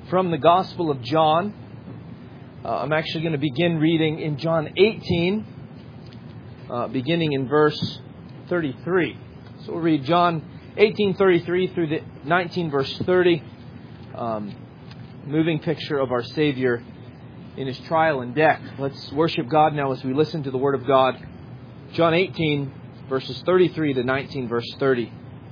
from the Gospel of John. I'm actually going to begin reading in John 18, beginning in verse 33. So we'll read John 18:33 through the 19 verse 30. Moving picture of our Savior in His trial and death. Let's worship God now as we listen to the Word of God. John 18, verses 33 to 19 verse 30.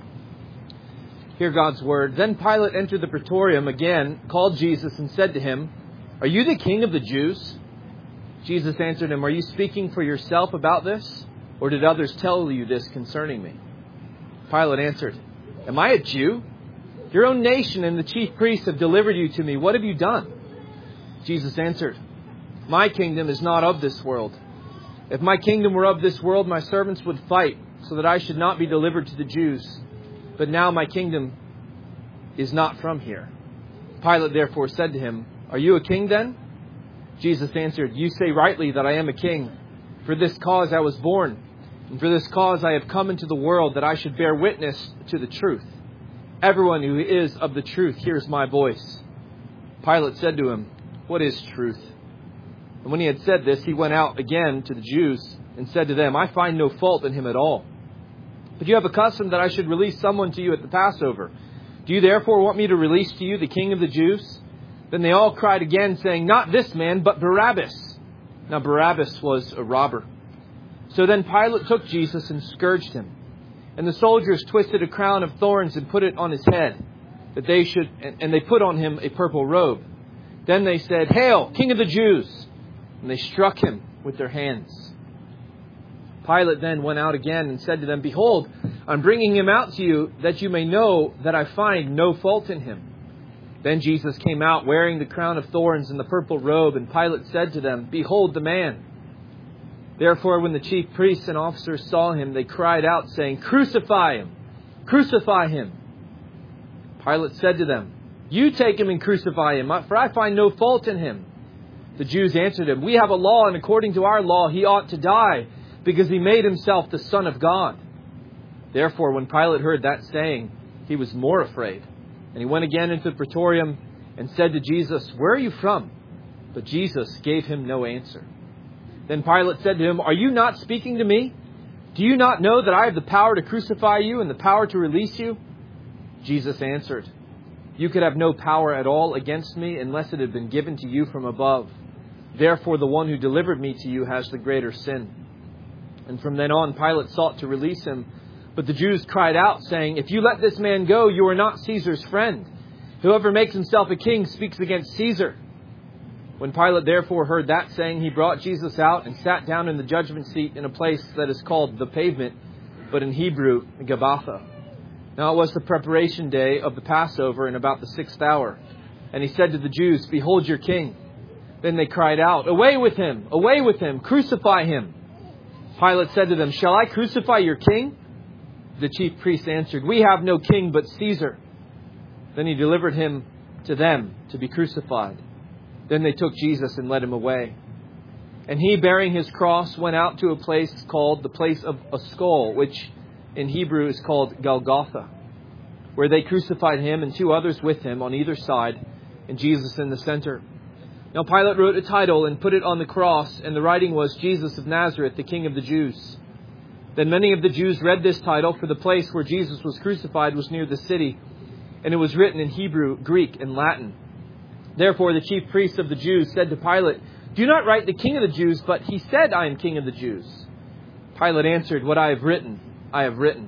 Hear God's Word. Then Pilate entered the praetorium again, called Jesus, and said to him, "Are you the king of the Jews?" Jesus answered him, "Are you speaking for yourself about this? Or did others tell you this concerning me?" Pilate answered, "Am I a Jew? Your own nation and the chief priests have delivered you to me. What have you done?" Jesus answered, "My kingdom is not of this world. If my kingdom were of this world, my servants would fight so that I should not be delivered to the Jews. But now my kingdom is not from here." Pilate therefore said to him, "Are you a king then?" Jesus answered, "You say rightly that I am a king. For this cause I was born, and for this cause I have come into the world, that I should bear witness to the truth. Everyone who is of the truth hears my voice." Pilate said to him, "What is truth?" And when he had said this, he went out again to the Jews and said to them, "I find no fault in him at all. But you have a custom that I should release someone to you at the Passover. Do you therefore want me to release to you the king of the Jews?" Then they all cried again, saying, "Not this man, but Barabbas." Now Barabbas was a robber. So then Pilate took Jesus and scourged him. And the soldiers twisted a crown of thorns and put it on his head, that they should, and they put on him a purple robe. Then they said, "Hail, King of the Jews!" And they struck him with their hands. Pilate then went out again and said to them, "Behold, I'm bringing him out to you, that you may know that I find no fault in him." Then Jesus came out wearing the crown of thorns and the purple robe, and Pilate said to them, "Behold the man." Therefore, when the chief priests and officers saw him, they cried out, saying, "Crucify him! Crucify him!" Pilate said to them, "You take him and crucify him, for I find no fault in him." The Jews answered him, "We have a law, and according to our law he ought to die, because he made himself the Son of God." Therefore, when Pilate heard that saying, he was more afraid. And he went again into the praetorium and said to Jesus, "Where are you from?" But Jesus gave him no answer. Then Pilate said to him, "Are you not speaking to me? Do you not know that I have the power to crucify you and the power to release you?" Jesus answered, "You could have no power at all against me unless it had been given to you from above. Therefore, the one who delivered me to you has the greater sin." And from then on, Pilate sought to release him. But the Jews cried out, saying, "If you let this man go, you are not Caesar's friend. Whoever makes himself a king speaks against Caesar." When Pilate therefore heard that saying, he brought Jesus out and sat down in the judgment seat in a place that is called the Pavement, but in Hebrew, Gabbatha. Now it was the preparation day of the Passover, in about the 6th hour. And he said to the Jews, "Behold your king." Then they cried out, "Away with him! Away with him! Crucify him!" Pilate said to them, "Shall I crucify your king?" The chief priests answered, "We have no king but Caesar." Then he delivered him to them to be crucified. Then they took Jesus and led him away. And he, bearing his cross, went out to a place called the place of a skull, which in Hebrew is called Golgotha, where they crucified him and 2 others with him on either side, and Jesus in the center. Now Pilate wrote a title and put it on the cross, and the writing was, "Jesus of Nazareth, the King of the Jews." Then many of the Jews read this title, for the place where Jesus was crucified was near the city, and it was written in Hebrew, Greek, and Latin. Therefore the chief priests of the Jews said to Pilate, "Do not write the King of the Jews, but he said, 'I am King of the Jews.'" Pilate answered, "What I have written, I have written."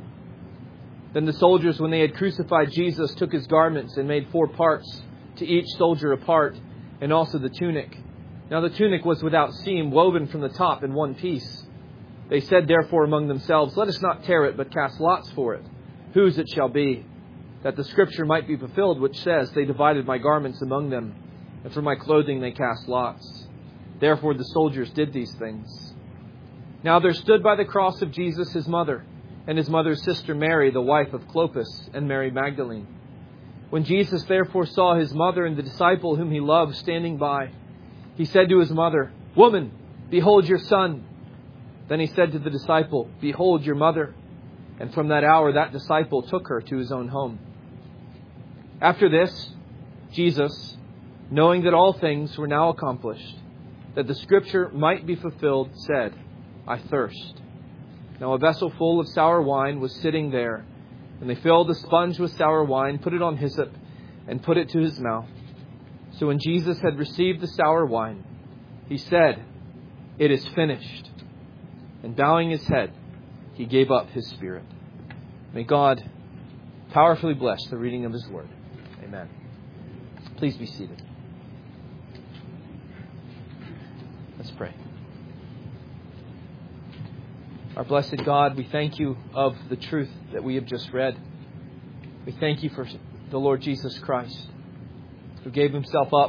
Then the soldiers, when they had crucified Jesus, took his garments and made 4 parts, to each soldier a part, and also the tunic. Now the tunic was without seam, woven from the top in one piece. They said therefore among themselves, "Let us not tear it, but cast lots for it, whose it shall be, that the scripture might be fulfilled, which says, 'They divided my garments among them, and for my clothing they cast lots.'" Therefore the soldiers did these things. Now there stood by the cross of Jesus his mother, and his mother's sister Mary, the wife of Clopas, and Mary Magdalene. When Jesus therefore saw his mother and the disciple whom he loved standing by, he said to his mother, "Woman, behold your son." Then he said to the disciple, "Behold your mother." And from that hour that disciple took her to his own home. After this, Jesus, knowing that all things were now accomplished, that the Scripture might be fulfilled, said, I thirst. Now a vessel full of sour wine was sitting there, and they filled a sponge with sour wine, put it on hyssop, and put it to his mouth. So when Jesus had received the sour wine, he said, It is finished. And bowing his head, he gave up his spirit. May God powerfully bless the reading of his word. Amen. Please be seated. Let's pray. Our blessed God, we thank you of the truth that we have just read. We thank you for the Lord Jesus Christ, who gave himself up,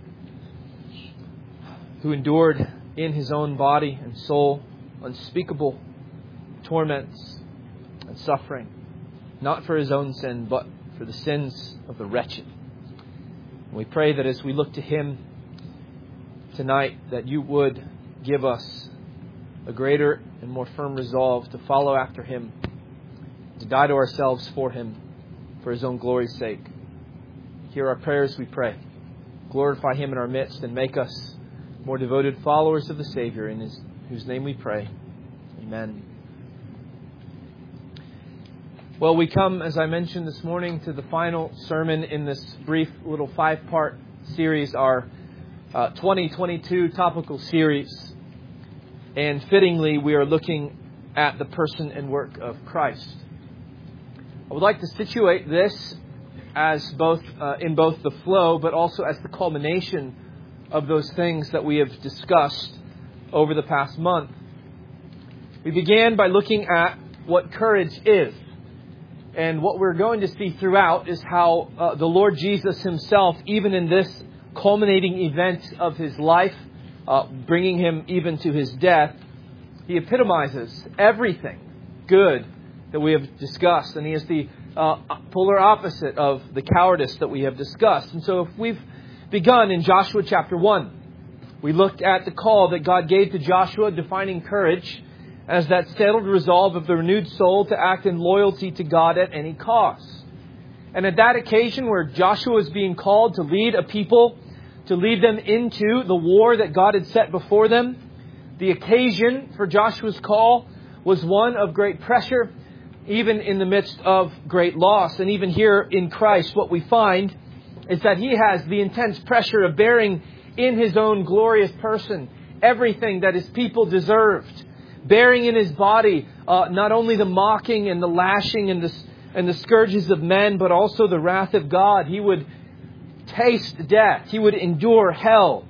who endured in his own body and soul unspeakable torments and suffering, not for his own sin, but for the sins of the wretched. And we pray that as we look to him tonight, that you would give us a greater and more firm resolve to follow after him, to die to ourselves for him, for his own glory's sake. Hear our prayers, we pray. Glorify him in our midst and make us more devoted followers of the Savior, in whose name we pray. Amen. Well, we come, as I mentioned this morning, to the final sermon in this brief little 5-part series, our 2022 topical series. And fittingly, we are looking at the person and work of Christ. I would like to situate this as both in both the flow, but also as the culmination of those things that we have discussed over the past month. We began by looking at what courage is. And what we're going to see throughout is how the Lord Jesus himself, even in this culminating event of his life, bringing him even to his death, he epitomizes everything good that we have discussed. And he is the polar opposite of the cowardice that we have discussed. And so if we've begun in Joshua chapter 1, we looked at the call that God gave to Joshua, defining courage as that settled resolve of the renewed soul to act in loyalty to God at any cost. And at that occasion where Joshua was being called to lead a people, to lead them into the war that God had set before them, the occasion for Joshua's call was one of great pressure, even in the midst of great loss. And even here in Christ, what we find is that he has the intense pressure of bearing in his own glorious person everything that his people deserved, bearing in his body not only the mocking and the lashing and the scourges of men, but also the wrath of God. He would taste death. He would endure hell,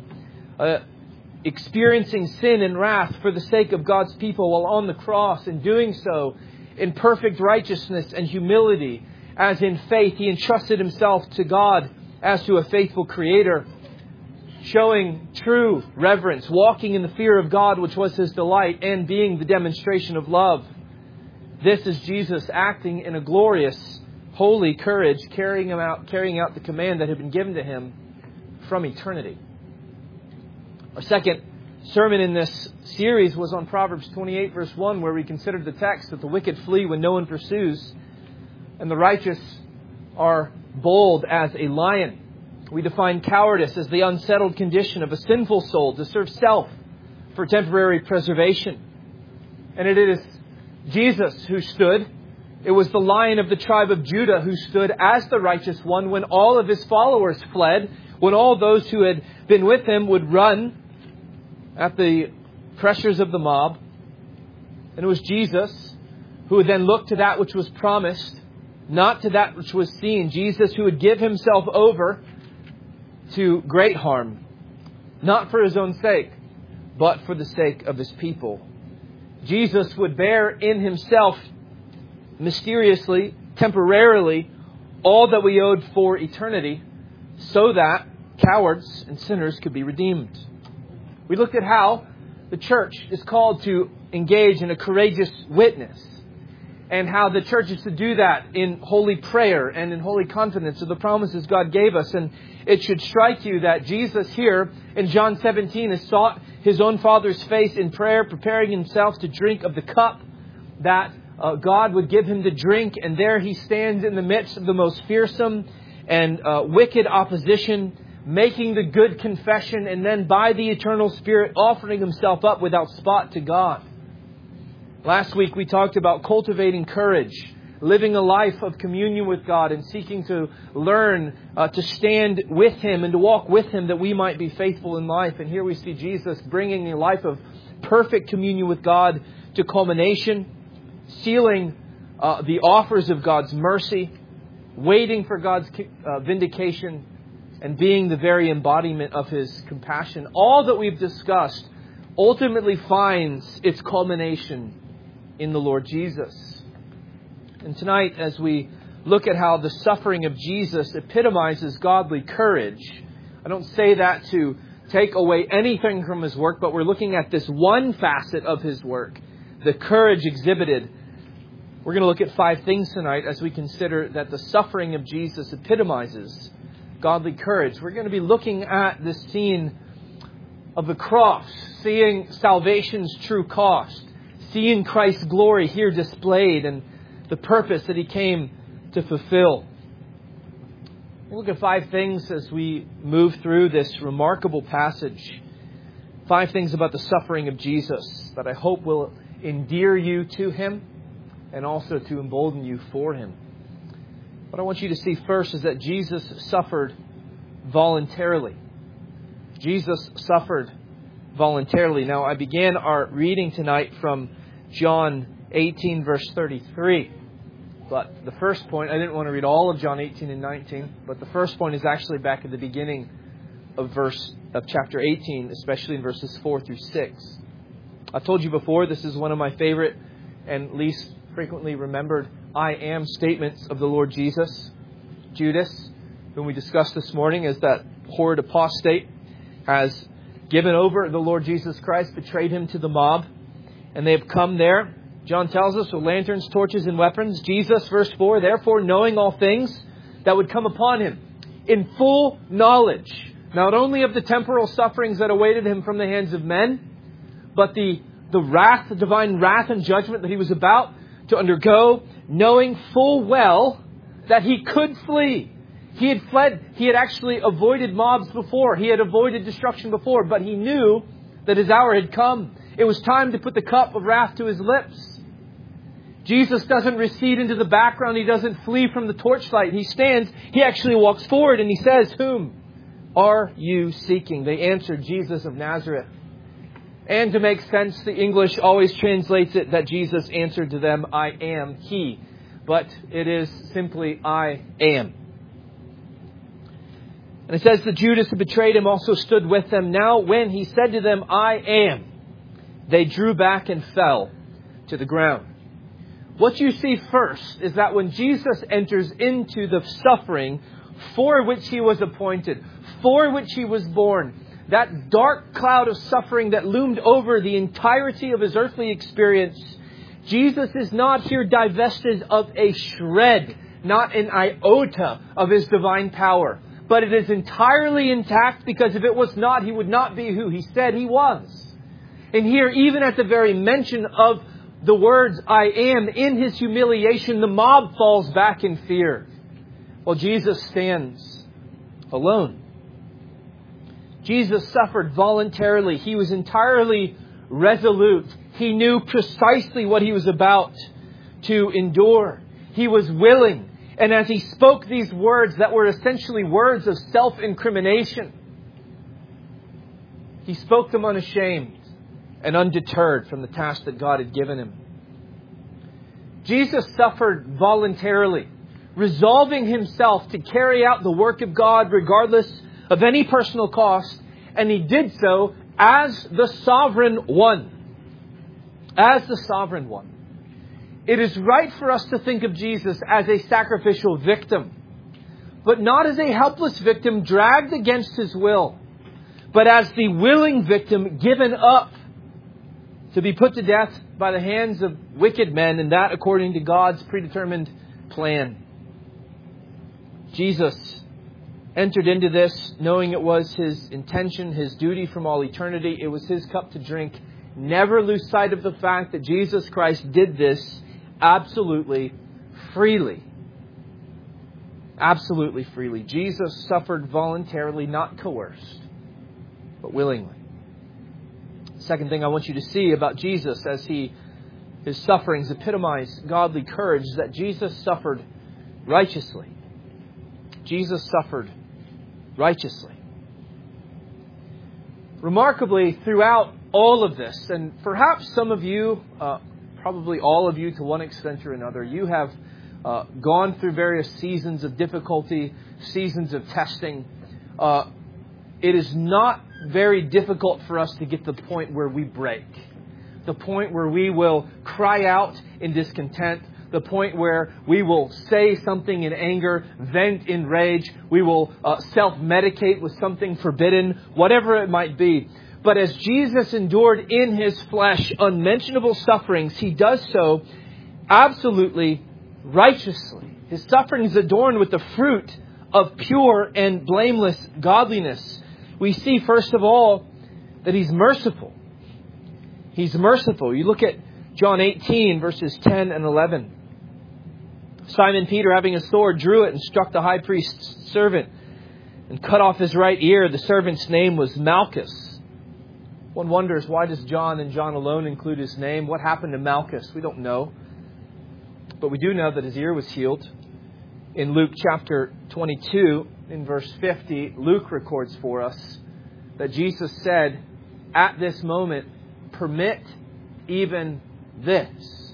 experiencing sin and wrath for the sake of God's people while on the cross, and doing so in perfect righteousness and humility, as in faith he entrusted himself to God as to a faithful Creator, showing true reverence, walking in the fear of God, which was his delight, and being the demonstration of love. This is Jesus acting in a glorious, holy courage, carrying out the command that had been given to him from eternity. Our second sermon in this series was on Proverbs 28, verse 1, where we considered the text that the wicked flee when no one pursues, and the righteous are bold as a lion. We define cowardice as the unsettled condition of a sinful soul to serve self for temporary preservation. And it is Jesus who stood. It was the Lion of the tribe of Judah who stood as the righteous one when all of his followers fled, when all those who had been with him would run at the pressures of the mob. And it was Jesus who would then look to that which was promised, not to that which was seen. Jesus who would give himself over to great harm, not for his own sake, but for the sake of his people. Jesus would bear in himself, mysteriously, temporarily, all that we owed for eternity, so that cowards and sinners could be redeemed. We looked at how the church is called to engage in a courageous witness, and how the church is to do that in holy prayer and in holy confidence of the promises God gave us. And it should strike you that Jesus here in John 17 has sought his own Father's face in prayer, preparing himself to drink of the cup that God would give him to drink. And there he stands in the midst of the most fearsome and wicked opposition making the good confession, and then by the eternal Spirit offering Himself up without spot to God. Last week we talked about cultivating courage, living a life of communion with God and seeking to learn to stand with Him and to walk with Him that we might be faithful in life. And here we see Jesus bringing a life of perfect communion with God to culmination, sealing the offers of God's mercy, waiting for God's vindication, and being the very embodiment of His compassion. All that we've discussed ultimately finds its culmination in the Lord Jesus. And tonight, as we look at how the suffering of Jesus epitomizes godly courage, I don't say that to take away anything from His work, but we're looking at this one facet of His work, the courage exhibited. We're going to look at 5 things tonight as we consider that the suffering of Jesus epitomizes godly courage. We're going to be looking at this scene of the cross, seeing salvation's true cost, seeing Christ's glory here displayed and the purpose that He came to fulfill. We'll look at 5 things as we move through this remarkable passage. 5 things about the suffering of Jesus that I hope will endear you to Him and also to embolden you for Him. What I want you to see first is that Jesus suffered voluntarily. Jesus suffered voluntarily. Now, I began our reading tonight from John 18, verse 33. But the first point, I didn't want to read all of John 18 and 19, but the first point is actually back at the beginning of chapter 18, especially in verses 4 through 6. I've told you before, this is one of my favorite and least frequently remembered I am statements of the Lord Jesus. Judas, whom we discussed this morning as that horrid apostate, has given over the Lord Jesus Christ, betrayed Him to the mob, and they have come there. John tells us with lanterns, torches, and weapons. Jesus, verse 4, therefore knowing all things that would come upon Him, in full knowledge, not only of the temporal sufferings that awaited Him from the hands of men, but the wrath, the divine wrath and judgment that He was about to undergo, knowing full well that He could flee. He had fled. He had actually avoided mobs before. He had avoided destruction before, but He knew that His hour had come. It was time to put the cup of wrath to His lips. Jesus doesn't recede into the background. He doesn't flee from the torchlight. He stands. He actually walks forward and He says, "Whom are you seeking?" They answered, "Jesus of Nazareth." And to make sense, the English always translates it that Jesus answered to them, "I am He." But it is simply, "I am." And it says that Judas who betrayed Him also stood with them. Now when He said to them, "I am," they drew back and fell to the ground. What you see first is that when Jesus enters into the suffering for which He was appointed, for which He was born, that dark cloud of suffering that loomed over the entirety of His earthly experience, Jesus is not here divested of a shred, not an iota of His divine power. But it is entirely intact, because if it was not, He would not be who He said He was. And here, even at the very mention of the words, "I am," in His humiliation, the mob falls back in fear, while Jesus stands alone. Jesus suffered voluntarily. He was entirely resolute. He knew precisely what He was about to endure. He was willing. And as He spoke these words that were essentially words of self-incrimination, He spoke them unashamed and undeterred from the task that God had given Him. Jesus suffered voluntarily, resolving Himself to carry out the work of God regardless of any personal cost, and He did so as the sovereign one. As the sovereign one. It is right for us to think of Jesus as a sacrificial victim, but not as a helpless victim dragged against His will, but as the willing victim given up to be put to death by the hands of wicked men, and that according to God's predetermined plan. Jesus entered into this knowing it was His intention, His duty from all eternity. It was His cup to drink. Never lose sight of the fact that Jesus Christ did this absolutely freely. absolutely freely. Jesus suffered voluntarily, not coerced, but willingly. Second thing I want you to see about Jesus as his sufferings epitomize godly courage is that Jesus suffered righteously. Jesus suffered righteously. Remarkably, throughout all of this, and perhaps some of you, probably all of you to one extent or another, you have gone through various seasons of difficulty, seasons of testing. It is not very difficult for us to get to the point where we break. The point where we will cry out in discontent. The point where we will say something in anger, vent in rage. We will self-medicate with something forbidden, whatever it might be. But as Jesus endured in His flesh unmentionable sufferings, He does so absolutely righteously. His suffering is adorned with the fruit of pure and blameless godliness. We see, first of all, that He's merciful. He's merciful. You look at John 18, verses 10 and 11. Simon Peter, having a sword, drew it and struck the high priest's servant and cut off his right ear. The servant's name was Malchus. One wonders, why does John and John alone include his name? What happened to Malchus? We don't know. But we do know that his ear was healed. In Luke chapter 22, in verse 50, Luke records for us that Jesus said, at this moment, permit even this.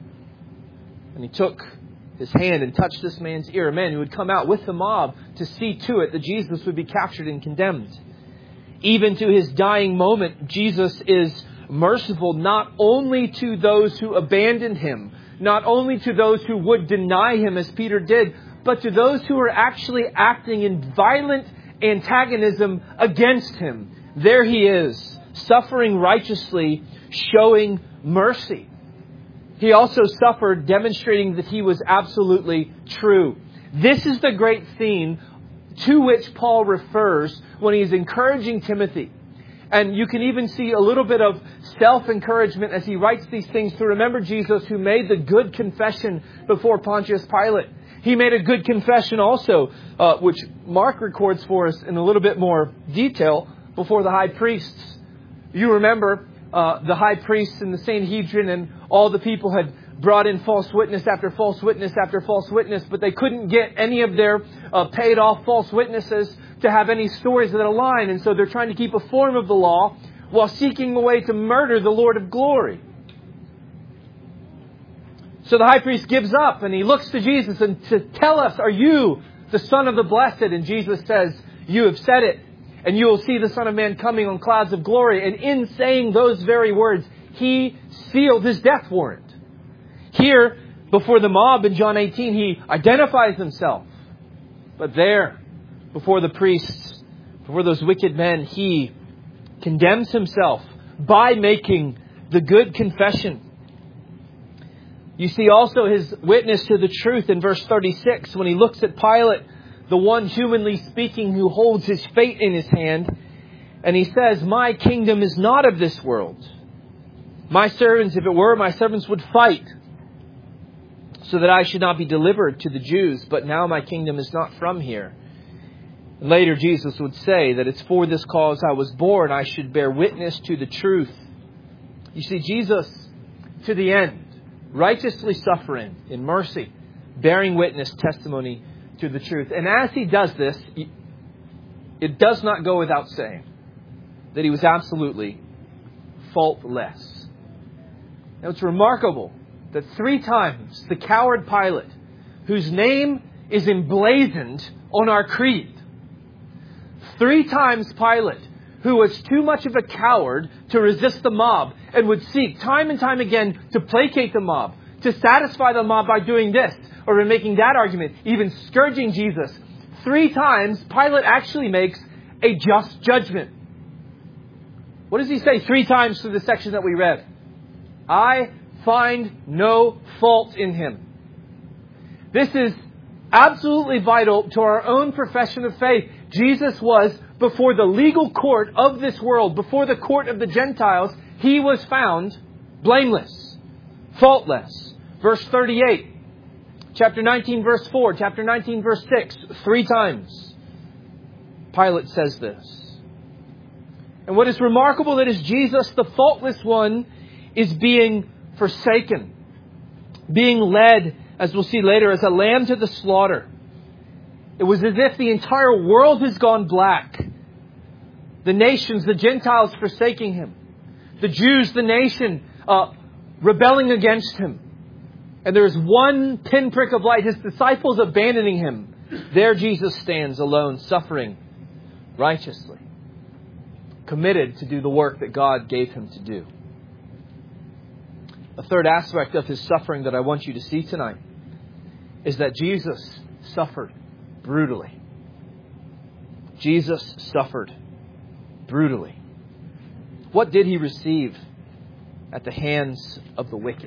And He took His hand and touched this man's ear, a man who had come out with the mob to see to it that Jesus would be captured and condemned. Even to His dying moment, Jesus is merciful not only to those who abandoned Him, not only to those who would deny Him as Peter did, but to those who are actually acting in violent antagonism against Him. There He is, suffering righteously, showing mercy. He also suffered, demonstrating that He was absolutely true. This is the great theme to which Paul refers when he's encouraging Timothy. And you can even see a little bit of self-encouragement as he writes these things to remember Jesus, who made the good confession before Pontius Pilate. He made a good confession also, which Mark records for us in a little bit more detail, before the high priests. You remember the high priests in the Sanhedrin, and all the people had brought in false witness after false witness after false witness, but they couldn't get any of their paid off false witnesses to have any stories that align. And so they're trying to keep a form of the law while seeking a way to murder the Lord of glory. So the high priest gives up and he looks to Jesus and to tell us, are you the Son of the Blessed? And Jesus says, you have said it. And you will see the Son of Man coming on clouds of glory. And in saying those very words, He sealed His death warrant. Here, before the mob in John 18, He identifies Himself. But there, before the priests, before those wicked men, He condemns Himself by making the good confession. You see also His witness to the truth in verse 36 when He looks at Pilate, the one humanly speaking who holds his fate in his hand. And He says, my kingdom is not of this world. My servants, if it were, my servants would fight so that I should not be delivered to the Jews. But now my kingdom is not from here. And later Jesus would say that it's for this cause I was born. I should bear witness to the truth. You see, Jesus, to the end, righteously suffering in mercy, bearing witness, testimony to the truth. And as He does this, it does not go without saying that He was absolutely faultless. Now it's remarkable that 3 times the coward Pilate, whose name is emblazoned on our creed, 3 times Pilate, who was too much of a coward to resist the mob and would seek time and time again to placate the mob, to satisfy the mob by doing this or in making that argument, even scourging Jesus. 3 times Pilate actually makes a just judgment. What does he say 3 times through the section that we read? I find no fault in Him. This is absolutely vital to our own profession of faith. Jesus was before the legal court of this world, before the court of the Gentiles. He was found blameless, faultless. Verse 38, Chapter 19, verse 4. Chapter 19, verse 6. 3 times Pilate says this. And what is remarkable that is Jesus, the faultless one, is being forsaken. Being led, as we'll see later, as a lamb to the slaughter. It was as if the entire world has gone black. The nations, the Gentiles forsaking Him. The Jews, the nation, rebelling against Him. And there is one pinprick of light, His disciples abandoning Him. There Jesus stands alone, suffering righteously. Committed to do the work that God gave Him to do. A third aspect of His suffering that I want you to see tonight is that Jesus suffered brutally. Jesus suffered brutally. What did He receive at the hands of the wicked?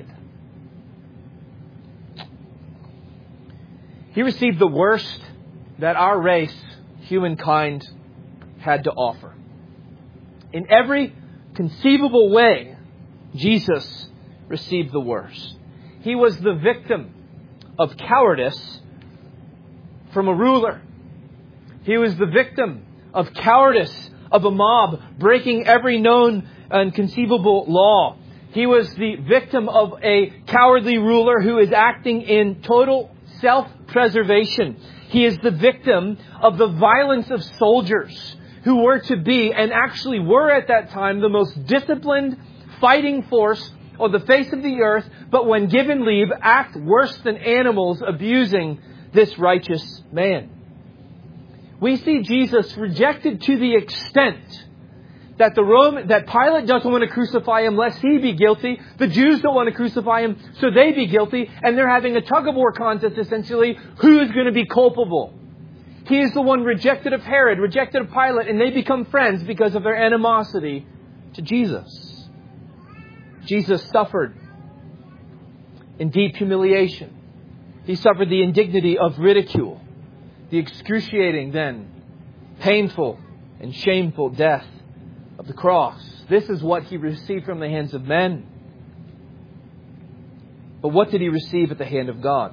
He received the worst that our race, humankind, had to offer. In every conceivable way, Jesus received the worst. He was the victim of cowardice from a ruler. He was the victim of cowardice of a mob breaking every known and conceivable law. He was the victim of a cowardly ruler who is acting in total self-preservation. He is the victim of the violence of soldiers who were to be, and actually were at that time, the most disciplined fighting force on the face of the earth, but when given leave, act worse than animals, abusing this righteous man. We see Jesus rejected to the extent that that Pilate doesn't want to crucify Him lest he be guilty. The Jews don't want to crucify Him, so they be guilty. And they're having a tug-of-war contest, essentially. Who is going to be culpable? He is the one rejected of Herod, rejected of Pilate, and they become friends because of their animosity to Jesus. Jesus suffered in deep humiliation. He suffered the indignity of ridicule, the excruciating, then painful and shameful death of the cross. This is what He received from the hands of men. But what did He receive at the hand of God?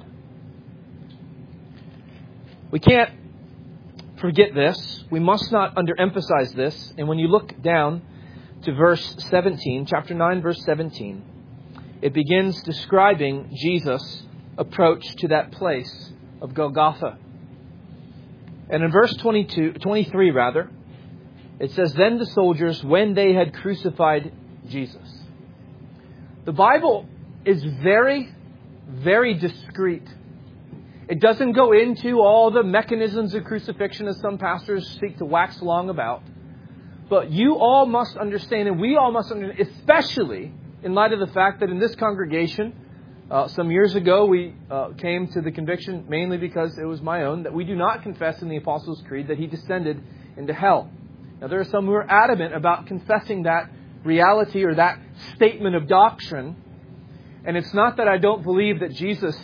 We can't forget this. We must not underemphasize this. And when you look down to verse 17, chapter 9, verse 17, it begins describing Jesus' approach to that place of Golgotha. And in verse 23, it says, "Then the soldiers, when they had crucified Jesus." The Bible is very, very discreet. It doesn't go into all the mechanisms of crucifixion as some pastors seek to wax long about. But you all must understand, and we all must understand, especially in light of the fact that in this congregation, some years ago, we came to the conviction, mainly because it was my own, that we do not confess in the Apostles' Creed that He descended into hell. Now, there are some who are adamant about confessing that reality or that statement of doctrine. And it's not that I don't believe that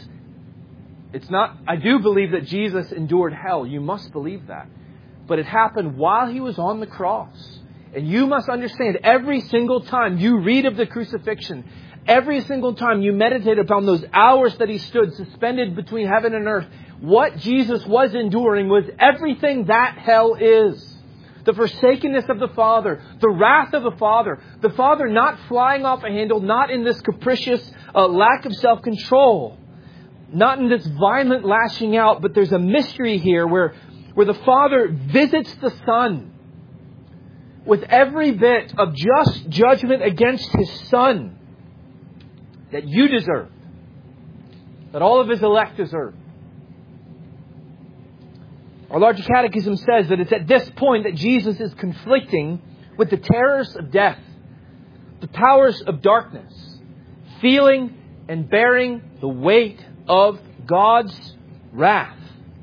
I do believe that Jesus endured hell. You must believe that. But it happened while He was on the cross. And you must understand, every single time you read of the crucifixion, every single time you meditate upon those hours that He stood suspended between heaven and earth, what Jesus was enduring was everything that hell is. The forsakenness of the Father, the wrath of the Father not flying off a handle, not in this capricious lack of self-control, not in this violent lashing out, but there's a mystery here where the Father visits the Son with every bit of just judgment against His Son that you deserve, that all of His elect deserve. Our larger catechism says that it's at this point that Jesus is conflicting with the terrors of death, the powers of darkness, feeling and bearing the weight of God's wrath.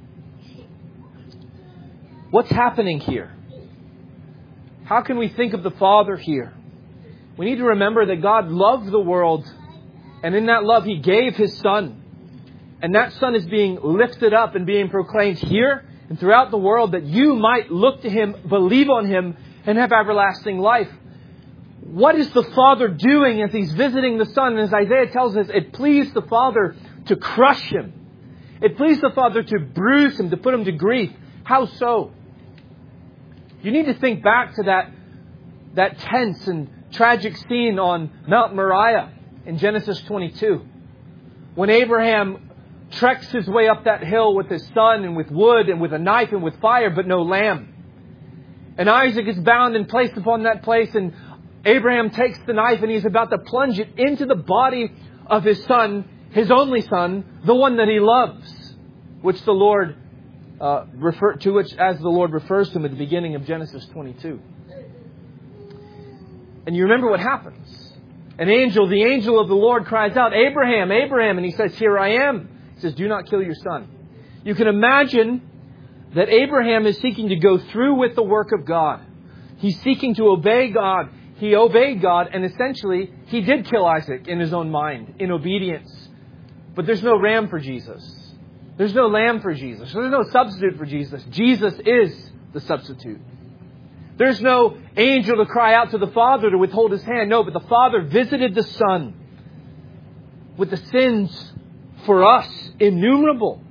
What's happening here? How can we think of the Father here? We need to remember that God loved the world, and in that love He gave His Son. And that Son is being lifted up and being proclaimed here and throughout the world that you might look to Him, believe on Him, and have everlasting life. What is the Father doing as He's visiting the Son? And as Isaiah tells us, it pleased the Father to crush Him. It pleased the Father to bruise him, to put him to grief. How so? You need to think back to that tense and tragic scene on Mount Moriah in Genesis 22. When Abraham treks his way up that hill with his son and with wood and with a knife and with fire, but no lamb. And Isaac is bound and placed upon that place, and Abraham takes the knife and he's about to plunge it into the body of his son, his only son, the one that he loves, which the Lord refers to him at the beginning of Genesis 22. And you remember what happens. The angel of the Lord cries out, "Abraham, Abraham," and he says, "Here I am." He says, "Do not kill your son." You can imagine that Abraham is seeking to go through with the work of God. He's seeking to obey God. He obeyed God, and essentially, he did kill Isaac in his own mind, in obedience. But there's no ram for Jesus. There's no lamb for Jesus. There's no substitute for Jesus. Jesus is the substitute. There's no angel to cry out to the Father to withhold his hand. No, but the Father visited the Son with the sins for us, innumerable.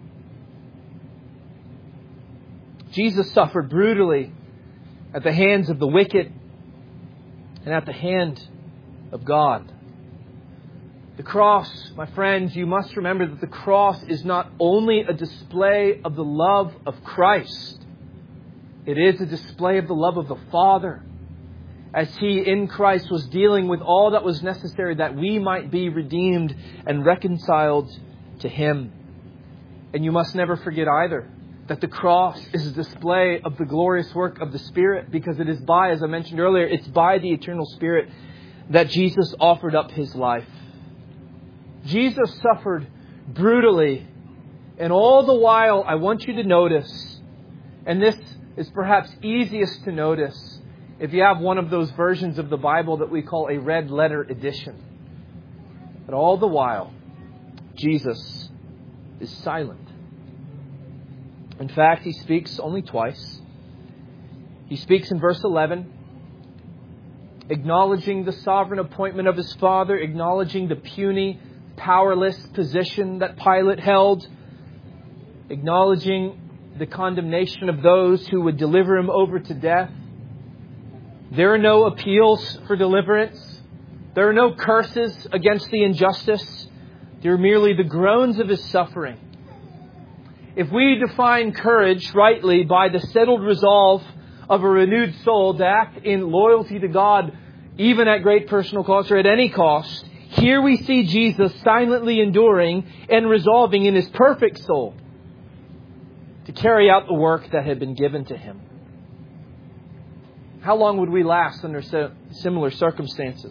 Jesus suffered brutally at the hands of the wicked and at the hand of God. The cross, my friends, you must remember that the cross is not only a display of the love of Christ. It is a display of the love of the Father, as He in Christ was dealing with all that was necessary that we might be redeemed and reconciled to Him. And you must never forget either that the cross is a display of the glorious work of the Spirit, because it is by, as I mentioned earlier, it's by the eternal Spirit that Jesus offered up His life. Jesus suffered brutally, and all the while I want you to notice, and this is perhaps easiest to notice if you have one of those versions of the Bible that we call a red letter edition. But all the while, Jesus is silent. In fact, He speaks only twice. He speaks in verse 11, acknowledging the sovereign appointment of His Father, acknowledging the puny, powerless position that Pilate held, acknowledging the condemnation of those who would deliver Him over to death. There are no appeals for deliverance. There are no curses against the injustice. There are merely the groans of His suffering. If we define courage rightly by the settled resolve of a renewed soul to act in loyalty to God, even at great personal cost or at any cost, here we see Jesus silently enduring and resolving in His perfect soul to carry out the work that had been given to Him. How long would we last under similar circumstances?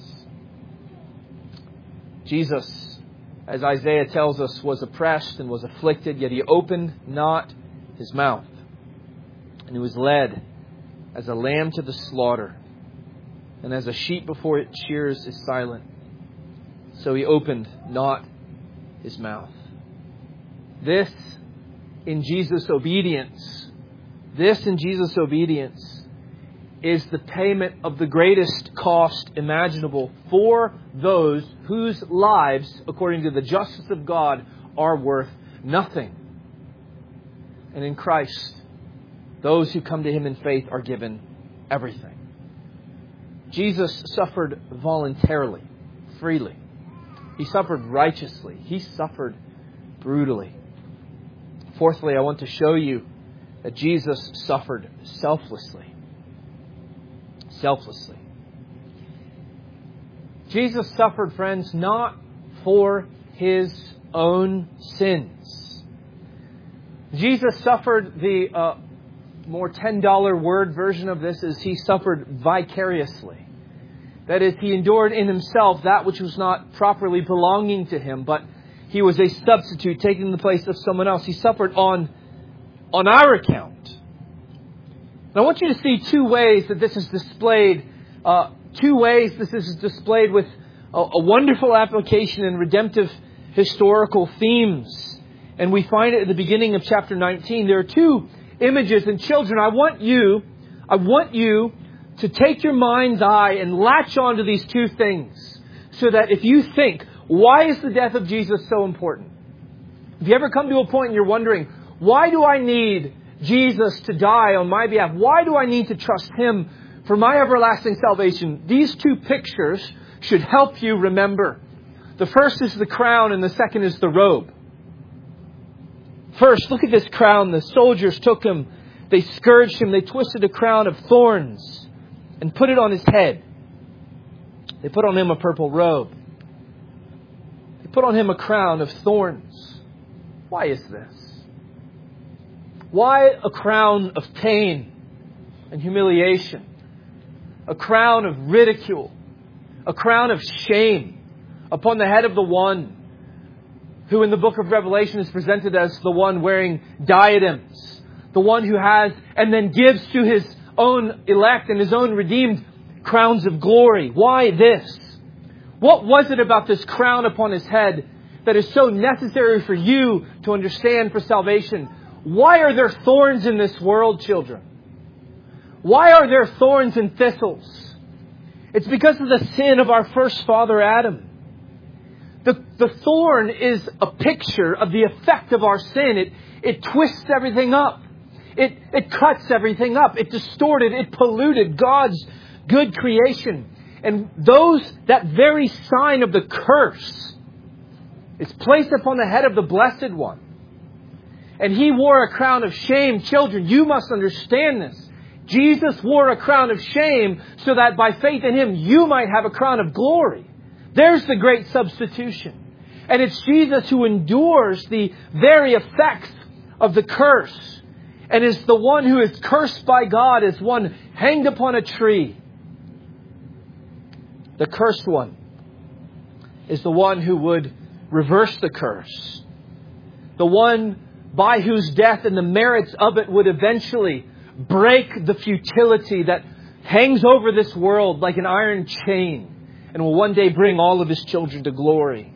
Jesus, as Isaiah tells us, was oppressed and was afflicted, yet He opened not His mouth. And He was led as a lamb to the slaughter, and as a sheep before its shears is silent, so He opened not His mouth. This in Jesus' obedience is the payment of the greatest cost imaginable for those whose lives, according to the justice of God, are worth nothing. And in Christ, those who come to Him in faith are given everything. Jesus suffered voluntarily, freely. He suffered righteously. He suffered brutally. Fourthly, I want to show you that Jesus suffered selflessly. Selflessly. Jesus suffered, friends, not for His own sins. Jesus suffered, the more $10 word version of this is He suffered vicariously. That is, He endured in Himself that which was not properly belonging to Him, but He was a substitute taking the place of someone else. He suffered on our account. And I want you to see two ways that this is displayed. With a wonderful application in redemptive historical themes. And we find it at the beginning of chapter 19. There are two images. And children, I want you to take your mind's eye and latch onto these two things. So that if you think, why is the death of Jesus so important? Have you ever come to a point and you're wondering, why do I need Jesus to die on my behalf? Why do I need to trust Him for my everlasting salvation? These two pictures should help you remember. The first is the crown and the second is the robe. First, look at this crown. The soldiers took Him. They scourged Him. They twisted a crown of thorns and put it on His head. They put on Him a purple robe. They put on Him a crown of thorns. Why is this? Why a crown of pain and humiliation? A crown of ridicule? A crown of shame upon the head of the one who in the book of Revelation is presented as the one wearing diadems. The one who has and then gives to His own elect and His own redeemed crowns of glory. Why this? What was it about this crown upon His head that is so necessary for you to understand for salvation? Why are there thorns in this world, children? Why are there thorns and thistles? It's because of the sin of our first father, Adam. The thorn is a picture of the effect of our sin. It twists everything up. It cuts everything up. It distorted, it polluted God's good creation. And that very sign of the curse is placed upon the head of the Blessed One. And He wore a crown of shame. Children, you must understand this. Jesus wore a crown of shame so that by faith in Him, you might have a crown of glory. There's the great substitution. And it's Jesus who endures the very effects of the curse. And is the one who is cursed by God as one hanged upon a tree. The cursed one is the one who would reverse the curse. The one by whose death and the merits of it would eventually break the futility that hangs over this world like an iron chain and will one day bring all of His children to glory.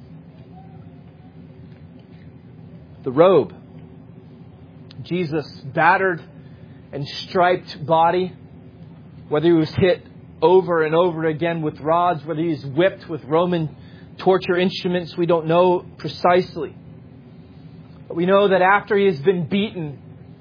The robe. Jesus' battered and striped body, whether He was hit over and over again with rods, whether He was whipped with Roman torture instruments, we don't know precisely. But we know that after He has been beaten,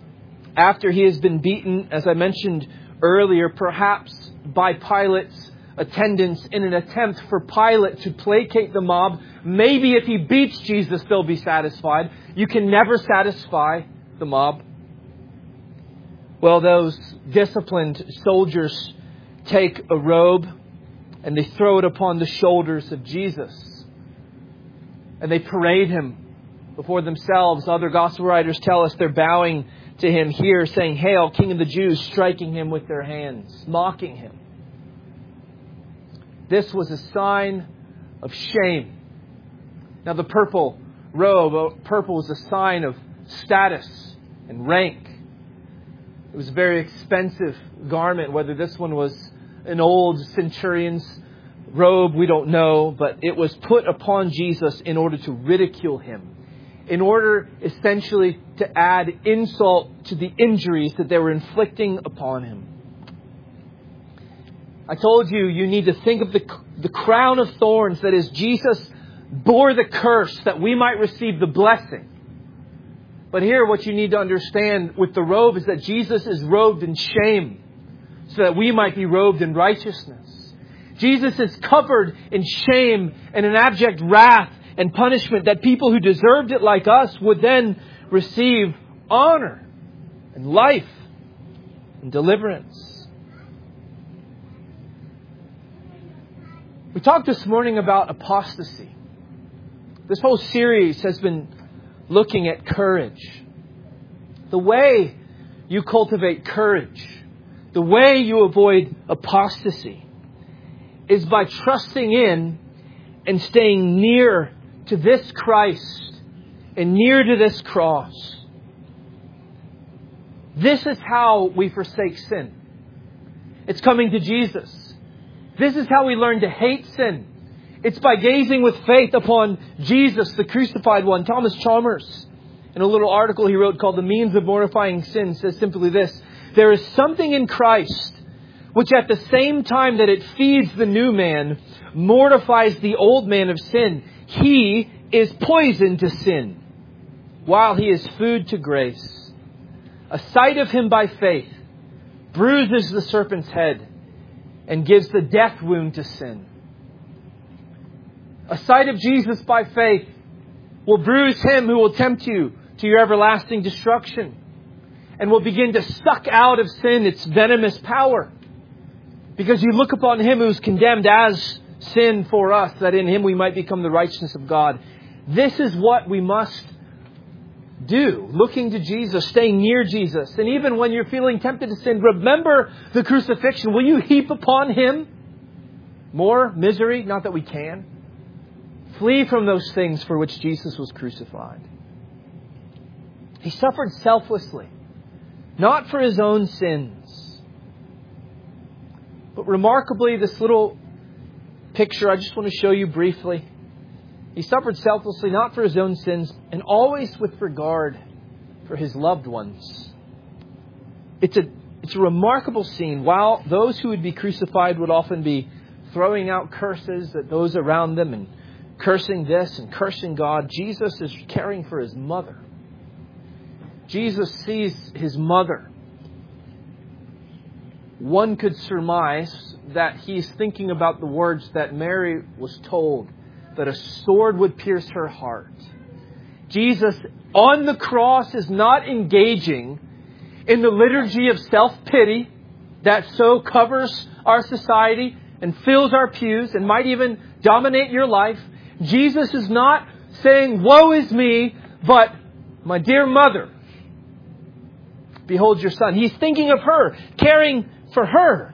as I mentioned earlier, perhaps by Pilate's attendants in an attempt for Pilate to placate the mob, maybe if he beats Jesus, they'll be satisfied. You can never satisfy the mob. Well, those disciplined soldiers take a robe and they throw it upon the shoulders of Jesus. And they parade Him before themselves. Other gospel writers tell us they're bowing to Him here, saying, "Hail, King of the Jews," striking Him with their hands, mocking Him. This was a sign of shame. Now the purple robe, purple was a sign of status and rank. It was a very expensive garment. Whether this one was an old centurion's robe, we don't know. But it was put upon Jesus in order to ridicule Him. In order, essentially, to add insult to the injuries that they were inflicting upon Him. I told you, you need to think of the crown of thorns. That is, Jesus bore the curse that we might receive the blessing. But here, what you need to understand with the robe is that Jesus is robed in shame so that we might be robed in righteousness. Jesus is covered in shame and in abject wrath and punishment that people who deserved it like us would then receive honor and life and deliverance. We talked this morning about apostasy. This whole series has been looking at courage. The way you cultivate courage, the way you avoid apostasy, is by trusting in and staying near to this Christ and near to this cross. This is how we forsake sin. It's coming to Jesus. This is how we learn to hate sin. It's by gazing with faith upon Jesus, the crucified one. Thomas Chalmers, in a little article he wrote called "The Means of Mortifying Sin," says simply this: there is something in Christ which at the same time that it feeds the new man, mortifies the old man of sin. He is poison to sin. while He is food to grace. A sight of Him by faith bruises the serpent's head and gives the death wound to sin. A sight of Jesus by faith will bruise him who will tempt you to your everlasting destruction, and will begin to suck out of sin its venomous power. Because you look upon Him who is condemned as sin for us, that in Him we might become the righteousness of God. This is what we must do. Looking to Jesus, staying near Jesus. And even when you're feeling tempted to sin, remember the crucifixion. Will you heap upon Him more misery? Not that we can. Flee from those things for which Jesus was crucified. He suffered selflessly, not for His own sins. But remarkably, this little picture I just want to show you briefly. He suffered selflessly, not for His own sins, and always with regard for His loved ones. It's a remarkable scene. While those who would be crucified would often be throwing out curses at those around them and cursing this and cursing God, Jesus is caring for His mother. Jesus sees His mother. One could surmise that He's thinking about the words that Mary was told, that a sword would pierce her heart. Jesus on the cross is not engaging in the liturgy of self-pity that so covers our society and fills our pews and might even dominate your life. Jesus is not saying, "Woe is me," but "My dear mother, behold your son." He's thinking of her, caring for her.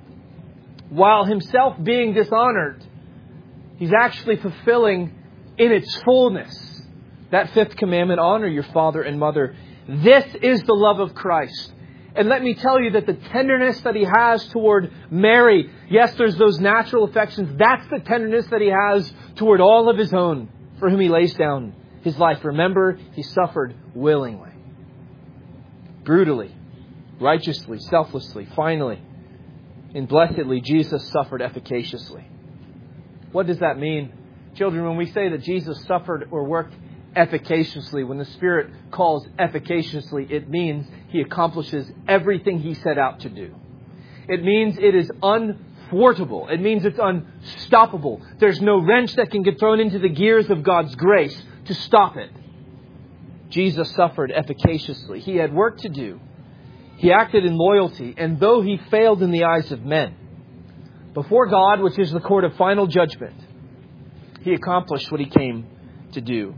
While Himself being dishonored, He's actually fulfilling in its fullness that fifth commandment, honor your father and mother. This is the love of Christ. And let me tell you that the tenderness that He has toward Mary, yes, there's those natural affections. That's the tenderness that He has toward all of His own, for whom He lays down His life. Remember, He suffered willingly, brutally, righteously, selflessly. Finally, and blessedly, Jesus suffered efficaciously. What does that mean? Children, when we say that Jesus suffered or worked efficaciously, when the Spirit calls efficaciously, it means He accomplishes everything He set out to do. It means it is unthwartable. It means it's unstoppable. There's no wrench that can get thrown into the gears of God's grace to stop it. Jesus suffered efficaciously. He had work to do. He acted in loyalty, and though He failed in the eyes of men, before God, which is the court of final judgment, He accomplished what He came to do.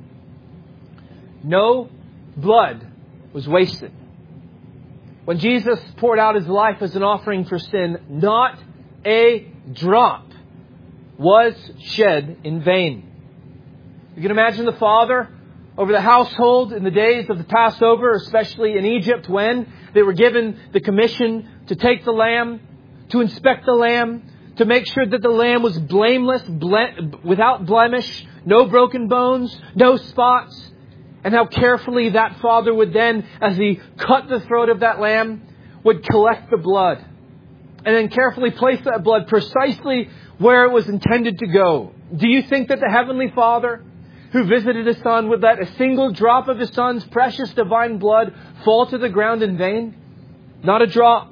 No blood was wasted. When Jesus poured out His life as an offering for sin, not a drop was shed in vain. You can imagine the father over the household in the days of the Passover, especially in Egypt, when they were given the commission to take the lamb, to inspect the lamb, to make sure that the lamb was blameless, without blemish, no broken bones, no spots. And how carefully that father would then, as he cut the throat of that lamb, would collect the blood. And then carefully place that blood precisely where it was intended to go. Do you think that the Heavenly Father, who visited His Son, would let a single drop of His Son's precious divine blood fall to the ground in vain? Not a drop.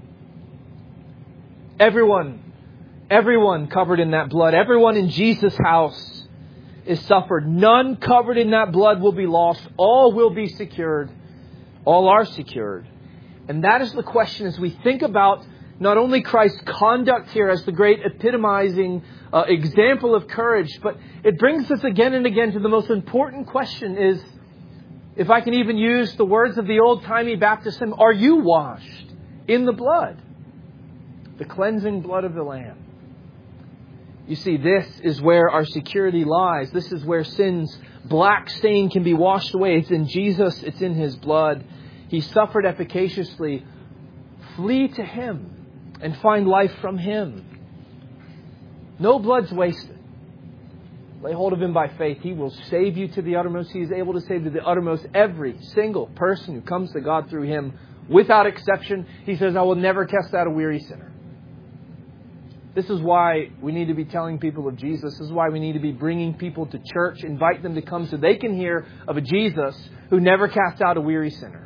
Everyone covered in that blood, everyone in Jesus' house is suffered. None covered in that blood will be lost. All will be secured. All are secured. And that is the question as we think about not only Christ's conduct here as the great epitomizing example of courage, but it brings us again and again to the most important question is, if I can even use the words of the old-timey Baptist hymn, are you washed in the blood? The cleansing blood of the Lamb. You see, this is where our security lies. This is where sin's black stain can be washed away. It's in Jesus. It's in His blood. He suffered efficaciously. Flee to Him and find life from Him. No blood's wasted. Lay hold of Him by faith. He will save you to the uttermost. He is able to save to the uttermost every single person who comes to God through Him without exception. He says, I will never cast out a weary sinner. This is why we need to be telling people of Jesus. This is why we need to be bringing people to church, invite them to come so they can hear of a Jesus who never cast out a weary sinner.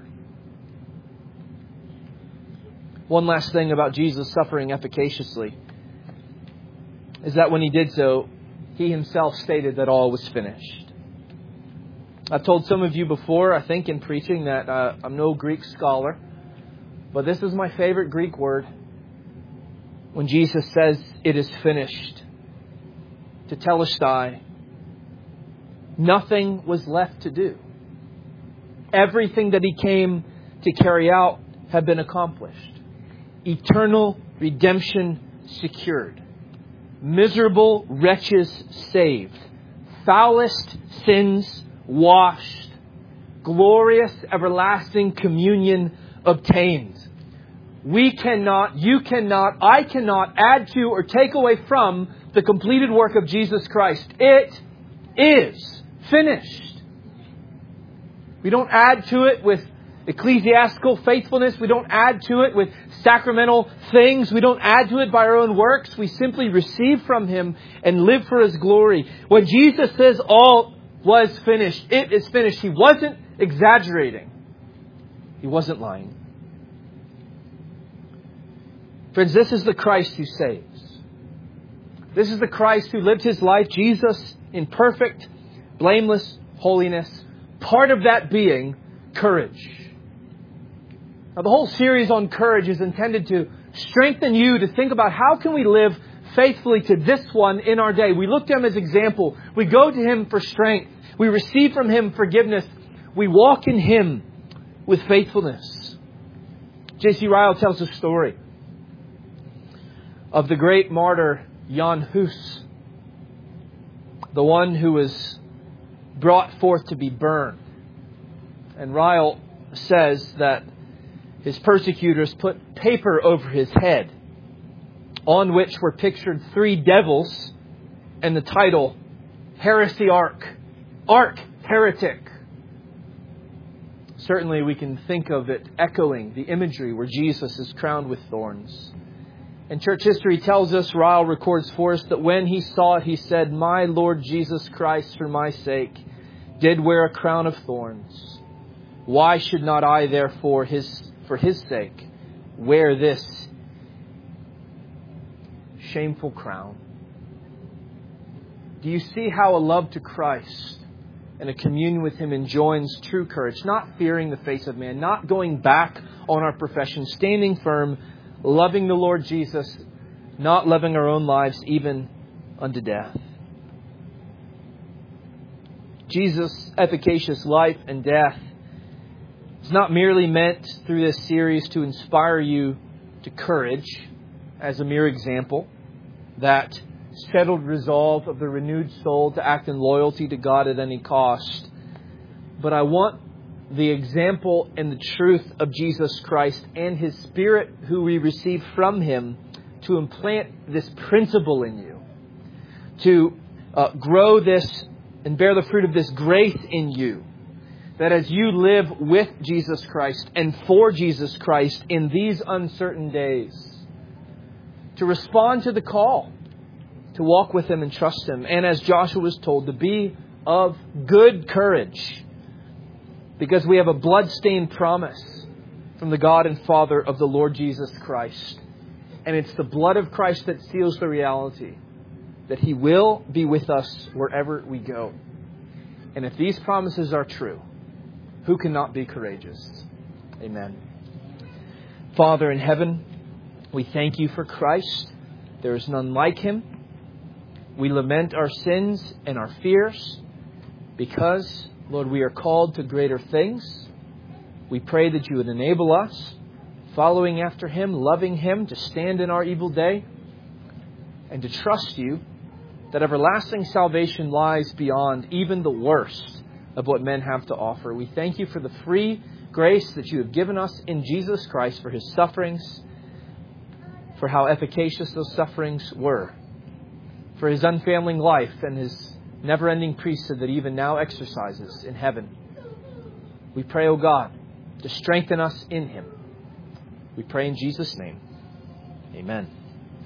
One last thing about Jesus suffering efficaciously is that when He did so, He Himself stated that all was finished. I've told some of you before, I think in preaching, that I'm no Greek scholar, but this is my favorite Greek word. When Jesus says, "It is finished," tetelestai, nothing was left to do. Everything that He came to carry out had been accomplished. Eternal redemption secured. Miserable wretches saved. Foulest sins washed. Glorious everlasting communion obtained. We cannot, you cannot, I cannot add to or take away from the completed work of Jesus Christ. It is finished. We don't add to it with ecclesiastical faithfulness. We don't add to it with sacramental things. We don't add to it by our own works. We simply receive from Him and live for His glory. When Jesus says all was finished, it is finished, He wasn't exaggerating. He wasn't lying. Friends, this is the Christ who saves. This is the Christ who lived His life, Jesus, in perfect, blameless holiness. Part of that being courage. Now, the whole series on courage is intended to strengthen you to think about how can we live faithfully to this one in our day. We look to Him as example. We go to Him for strength. We receive from Him forgiveness. We walk in Him with faithfulness. J.C. Ryle tells a story of the great martyr Jan Hus, the one who was brought forth to be burned. And Ryle says that his persecutors put paper over his head on which were pictured 3 devils and the title, Heresy Ark, Heretic. Certainly we can think of it echoing the imagery where Jesus is crowned with thorns. And church history tells us, Ryle records for us, that when he saw it, he said, "My Lord Jesus Christ, for my sake, did wear a crown of thorns. Why should not I, therefore, for His sake, wear this shameful crown?" Do you see how a love to Christ and a communion with Him enjoins true courage? Not fearing the face of man, not going back on our profession, standing firm, loving the Lord Jesus, not loving our own lives even unto death. Jesus' efficacious life and death is not merely meant through this series to inspire you to courage as a mere example, that settled resolve of the renewed soul to act in loyalty to God at any cost. But I want the example and the truth of Jesus Christ and His Spirit who we receive from Him to implant this principle in you, to grow this and bear the fruit of this grace in you, that as you live with Jesus Christ and for Jesus Christ in these uncertain days, to respond to the call, to walk with Him and trust Him. And as Joshua was told, to be of good courage, because we have a blood-stained promise from the God and Father of the Lord Jesus Christ. And it's the blood of Christ that seals the reality that He will be with us wherever we go. And if these promises are true, who cannot be courageous? Amen. Father in heaven, we thank You for Christ. There is none like Him. We lament our sins and our fears because, Lord, we are called to greater things. We pray that You would enable us, following after Him, loving Him, to stand in our evil day and to trust You that everlasting salvation lies beyond even the worst of what men have to offer. We thank You for the free grace that You have given us in Jesus Christ, for His sufferings, for how efficacious those sufferings were, for His unfailing life and His never-ending priesthood that even now exercises in heaven. We pray, O God, to strengthen us in Him. We pray in Jesus' name. Amen.